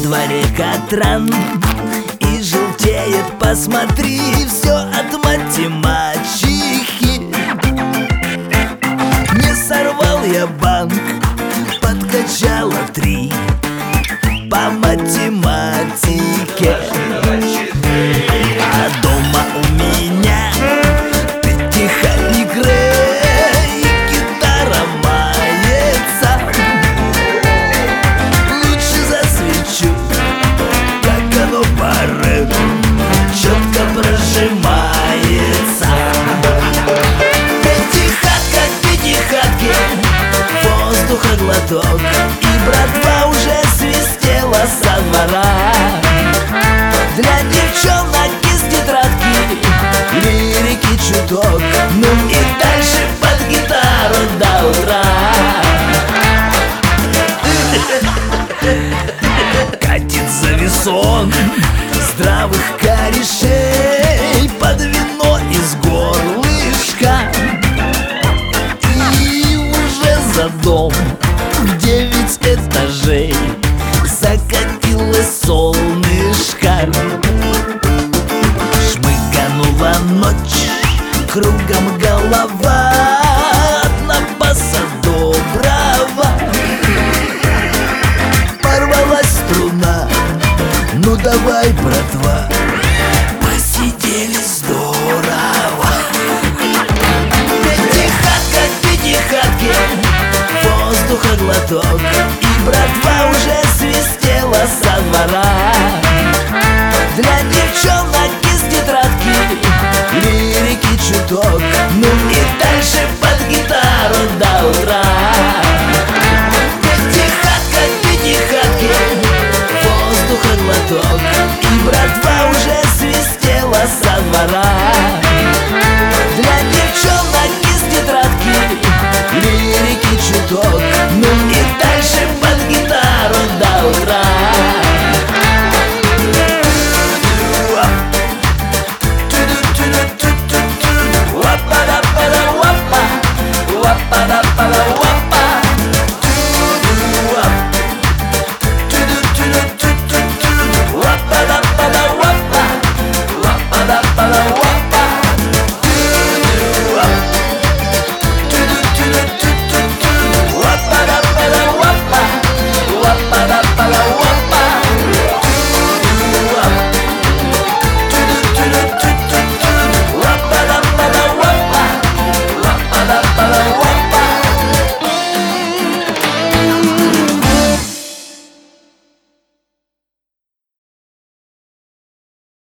дворе Катран и желтеет, посмотри, все от мать-мачехи. Не сорвал я банк, подкачала 3 по математике. А дома у меня пятихатник Рэй, гитара мается. Лучше засвечу, как оно по рэпу четко прожимается. Пятихатка к пятихатке, воздуха глоток, и братва уже свистела со двора. Для девчонок из тетрадки лирики чуток, ну и дальше под гитару до утра. Катит завесон здравых корешей под вино из горлышка, и уже за дом в 9 этажей закатилось солнышко. Шмыганула ночь, кругом голова, от напаса доброго порвалась струна. Ну давай, братва, посидели здорово. Пятихатка к пятихатке, воздуха глоток, и братва уже свистела со двора. Для девчонок из тетрадки лирики чуток, ну и дальше под гитару до утра.